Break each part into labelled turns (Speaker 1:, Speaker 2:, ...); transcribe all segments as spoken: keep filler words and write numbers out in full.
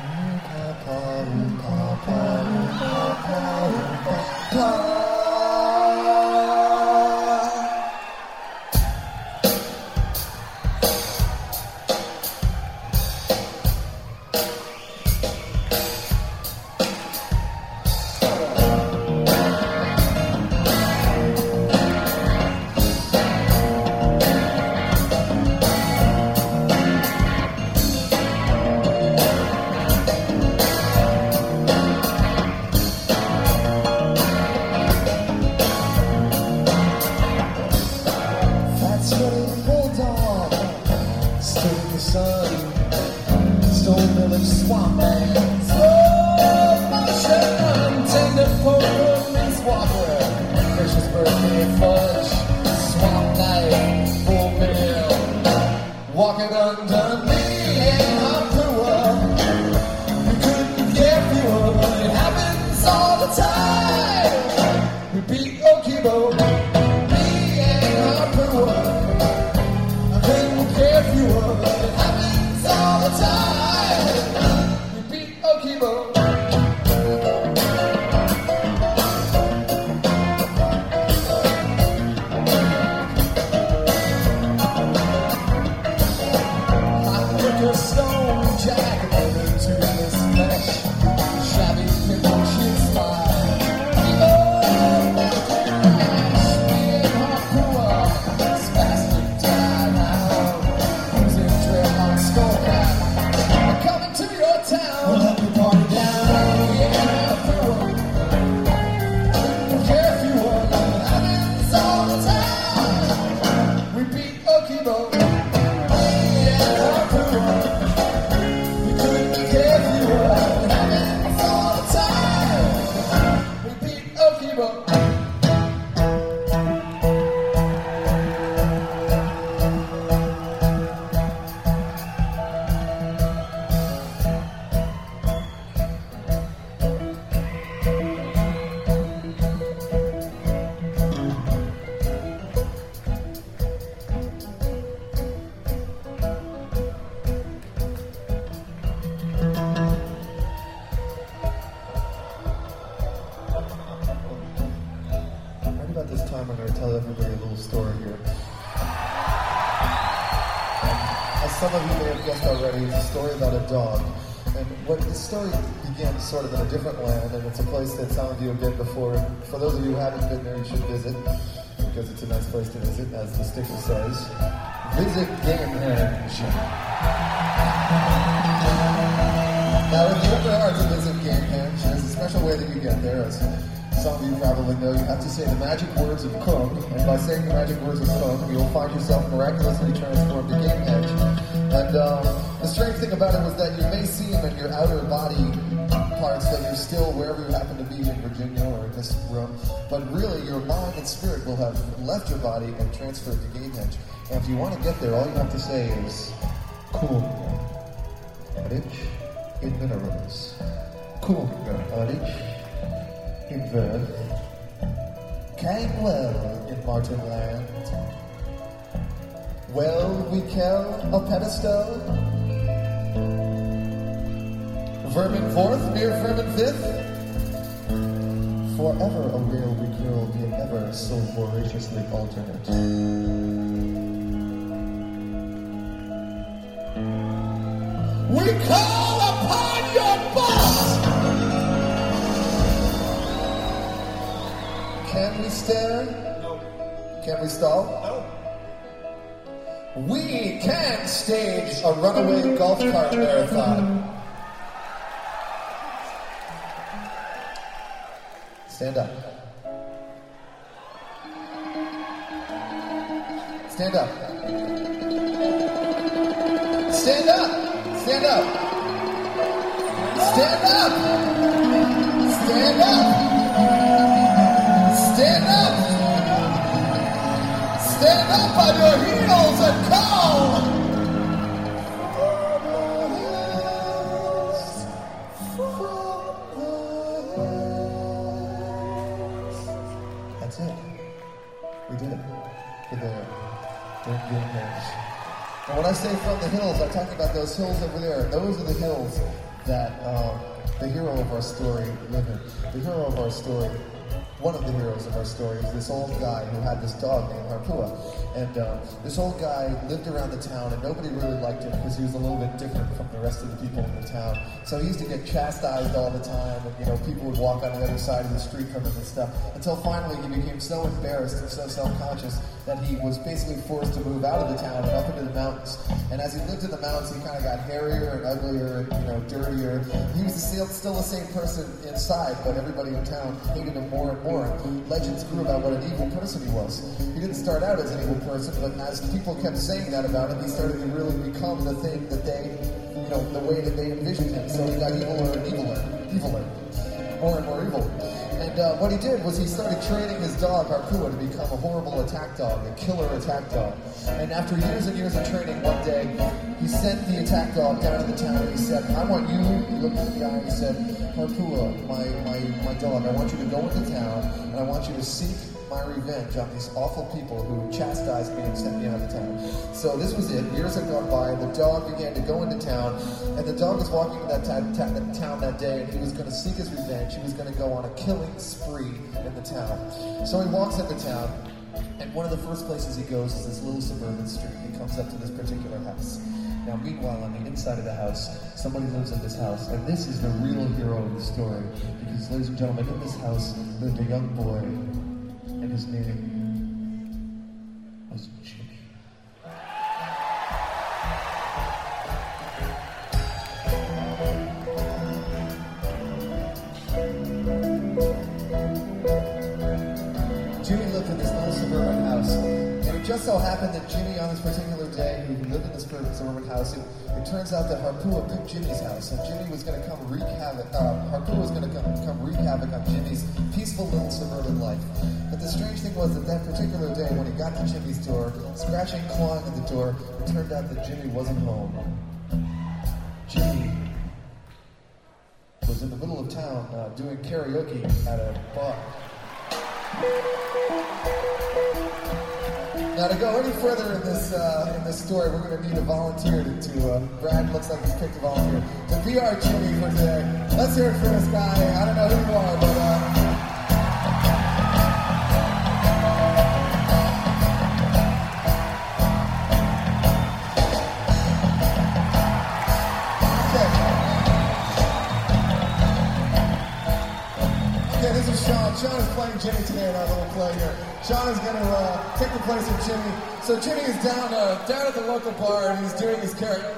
Speaker 1: Sort of in a different land, and it's a place that some of you have been before. For those of you who haven't been there, you should visit, because it's a nice place to visit, as the sticker says. Visit Gamehenge. Now, if you ever are to visit Gamehenge, there's a special way that you get there. As some of you probably know, you have to say the magic words of Kung, and by saying the magic words of Kung, you will find yourself miraculously transformed to Gamehenge. And um, the strange thing about it was that you may seem in your outer body parts that you're still wherever you happen to be in Virginia or in this room, but really your mind and spirit will have left your body and transferred to Gamehenge. And if you want to get there, all you have to say is Kunga, rich in minerals. Kunga, rich in verse. Came well in Martin Land. Well, we kill a pedestal. Vermin fourth, near Vermin fifth. Forever a rail we curl, being ever so voraciously alternate. We call upon your boss! Can we stare?
Speaker 2: No.
Speaker 1: Can we stall?
Speaker 2: No.
Speaker 1: We can stage a runaway golf cart marathon. Stand up. Stand up. Stand up. Stand up. Stand up. Stand up. Stand up. Stand up on your heels and call. That's it. We did it. For the Don't Gamehenge. And when I say from the hills, I'm talking about those hills over there. Those are the hills that um, the hero of our story lived in. The hero of our story, one of the heroes of our story, is this old guy who had this dog named Harpua. And uh, this old guy lived around the town, and nobody really liked him because he was a little bit different from the rest of the people in the town. So he used to get chastised all the time, and you know, people would walk on the other side of the street from him and stuff. Until finally he became so embarrassed and so self-conscious that he was basically forced to move out of the town and up into the mountains. And as he lived in the mountains, he kind of got hairier and uglier and, you know, dirtier. He was still, still the same person inside, but everybody in town hated him more and more. Legends grew about what an evil person he was. He didn't start out as an evil person, but as people kept saying that about him, he started to really become the thing that they, you know, the way that they envisioned him. So he got eviler and eviler, eviler, more and more evil. And uh, what he did was he started training his dog, Harpua, to become a horrible attack dog, a killer attack dog. And after years and years of training, one day, he sent the attack dog down to the town and he said, I want you, he looked at the guy and he said, Harpua, my, my, my dog, I want you to go into town and I want you to seek my revenge on these awful people who chastised me and sent me out of town. So this was it. Years had gone by. The dog began to go into town, and the dog was walking to that, ta- ta- that town that day, and he was going to seek his revenge. He was going to go on a killing spree in the town. So he walks into town, and one of the first places he goes is this little suburban street. He comes up to this particular house. Now, meanwhile, on the inside of the house, somebody lives in this house, and this is the real hero of the story, because, ladies and gentlemen, in this house lived a young boy, and his name was Jimmy. Jimmy lived in this little suburban house, and it just so happened that Jimmy, on this particular day, who lived in this suburban house, it, it turns out that Harpua picked Jimmy's house, and Jimmy was going to come wreak havoc. Uh, Harpua was going to come, come wreak havoc on Jimmy's peaceful little suburban life. But the strange thing was that that particular day, when he got to Jimmy's door, scratching, clawing at the door, it turned out that Jimmy wasn't home. Jimmy was in the middle of town uh, doing karaoke at a bar. Now, to go any further in this uh, in this story, we're going to need a volunteer to, to uh, Brad looks like he's picked a volunteer, to be our Jimmy for today. Let's hear it for this guy. I don't know who you are, but... Uh, Sean. Sean is playing Jimmy today in our little play here. Sean is going to uh, take the place of Jimmy. So Jimmy is down uh, down at the local bar and he's doing his character.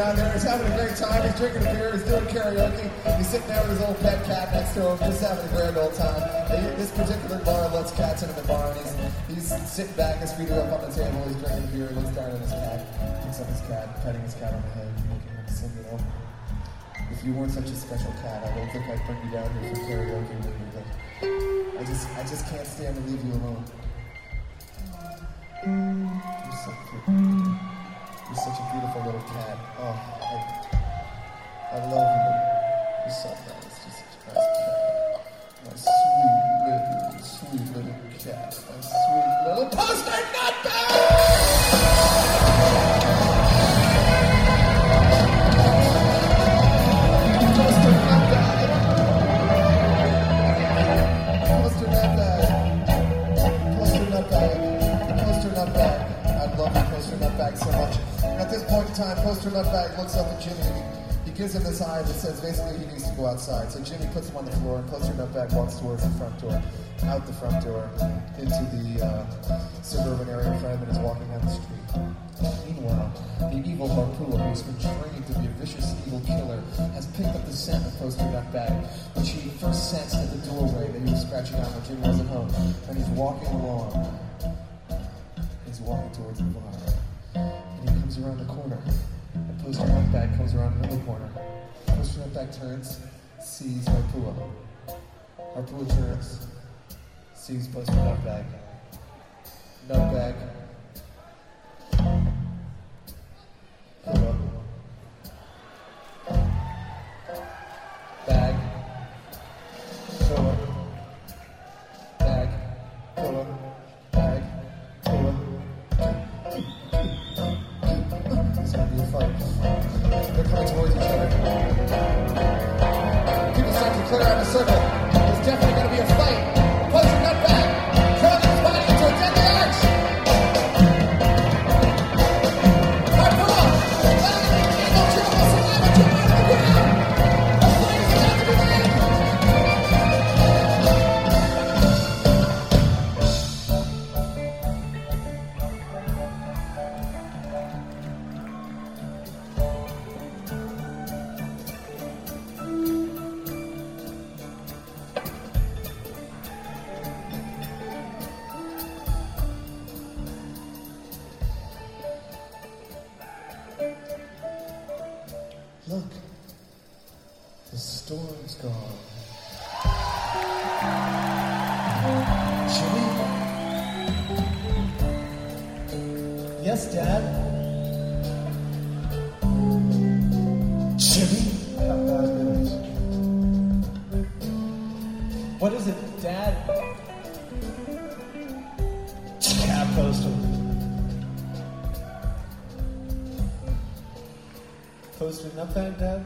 Speaker 1: down there. He's having a great time. He's drinking a beer. He's doing karaoke. He's sitting there with his little pet cat next to him, just having a grand old time. And this particular bar lets cats into the bar, and he's, he's sitting back, his feet are up on the table. He's drinking a beer. He looks down at his cat, picks up his cat, petting his cat on the head, making him sing, you know. If you weren't such a special cat, I don't think I'd bring you down here for karaoke with me, but I just, I just can't stand to leave you alone. You're so cute. You're such a beautiful little cat. Oh, I, I love you. You're so nice. You're such a nice cat. My sweet little, sweet little cat. My sweet little poster nutbag! Poster nutbag! Poster nutbag! Poster nutbag! Poster nutbag! I love you, Poster nutbag, so much. At this point in time, Poster nutbag looks up at Jimmy and he, he gives him this eye that says basically he needs to go outside. So Jimmy puts him on the floor and Poster nutbag walks towards the front door, out the front door, into the uh, suburban area. Fredman is walking down the street. Meanwhile, the evil Barpua, who's been trained to be a vicious evil killer, has picked up the scent of Poster nutbag, which he first sensed at the doorway that he was scratching out when Jimmy wasn't home. And he's walking along. He's walking towards the bar. And he comes around the corner. And Poster nutbag comes around another corner. Poster nutbag turns, sees Barpua. Barpua turns, sees Poster nutbag. Nutbag. Pua. Bag. Pua. Bag. Pua. Bag. Pua. It's gonna be a fight. They're coming towards each other. People start to clear out in a circle. There's definitely gonna be a fight. Poster nutbag throwing his body into a deadly arch. Barpua, letting the evil triple survivor jump out of the ground. The fight is about to begin. Look, the storm's gone. Jimmy? Yes, Dad? Jimmy? Have bad news. What is it, Dad? Cat Poster. Poster nutbag, Dad?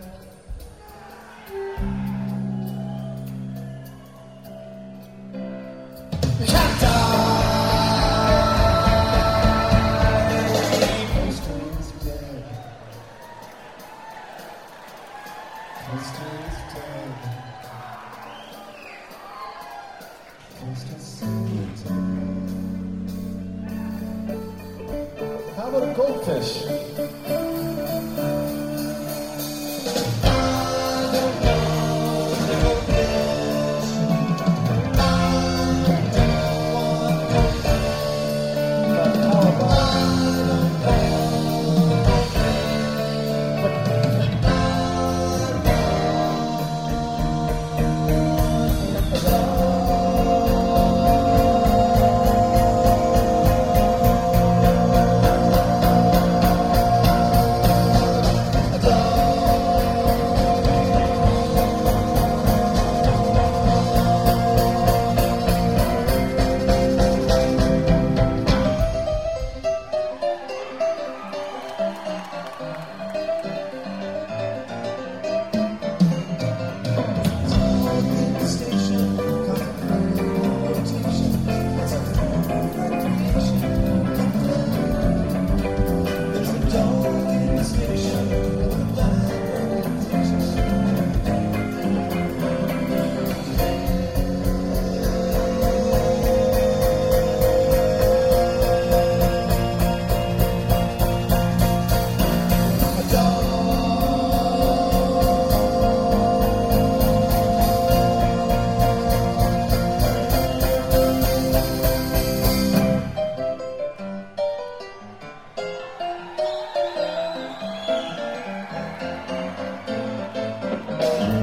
Speaker 1: Cat died! Poster is dead. Poster is dead. Poster's so dead. How about a goldfish?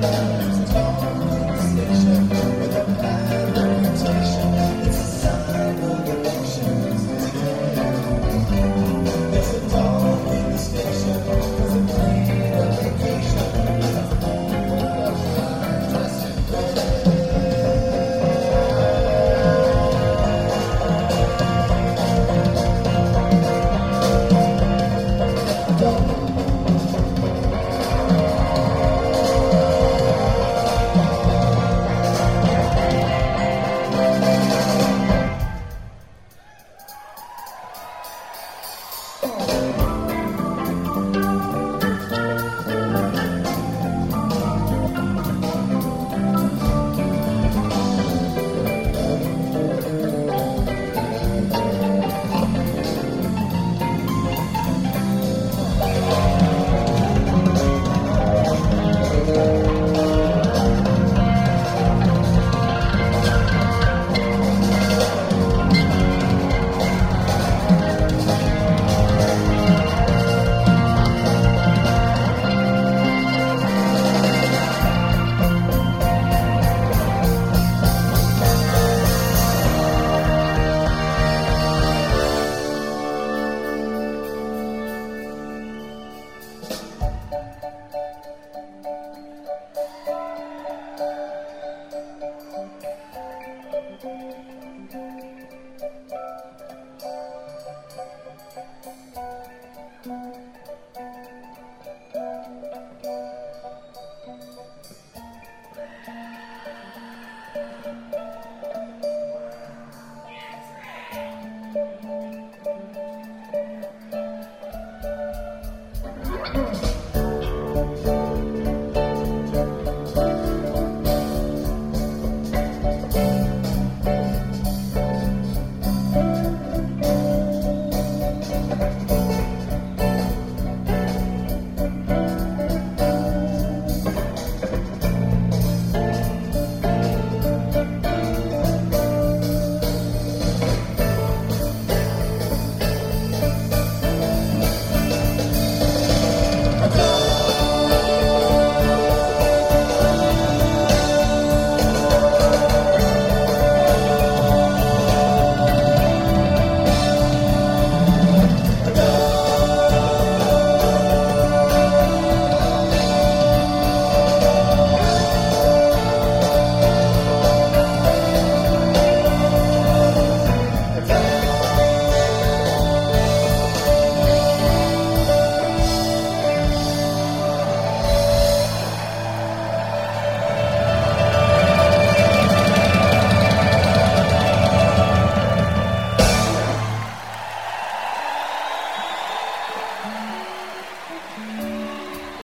Speaker 1: Thank you.